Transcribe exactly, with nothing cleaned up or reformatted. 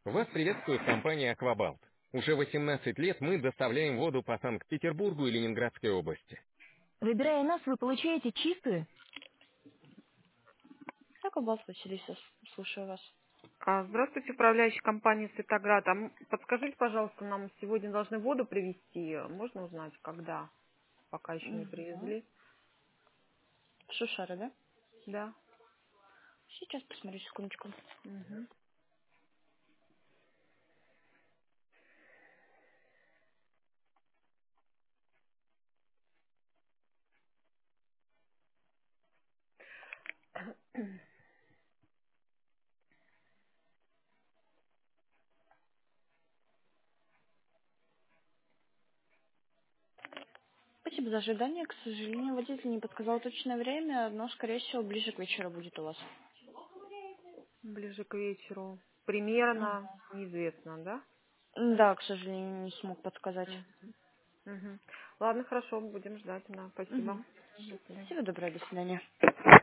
Вас приветствует компания «Аквабалт». Уже восемнадцать лет мы доставляем воду по Санкт-Петербургу и Ленинградской области. Выбирая нас, вы получаете чистую. Так, Аббас Василиса, слушаю вас. А, Здравствуйте, управляющая компания «Светоград». А м, подскажите, пожалуйста, нам сегодня должны воду привезти. Можно узнать, когда? Пока еще не Угу. привезли. Шушара, да? Да. Сейчас посмотрю, секундочку. Мгм. Спасибо за ожидание. К сожалению, водитель не подсказал точное время, но, скорее всего, ближе к вечеру будет у вас. Ближе к вечеру. Примерно неизвестно, да? Да, к сожалению, не смог подсказать. Мгм. Мгм. Ладно, хорошо, будем ждать. Да, спасибо. Угу. До свидания. Всего доброго, до свидания.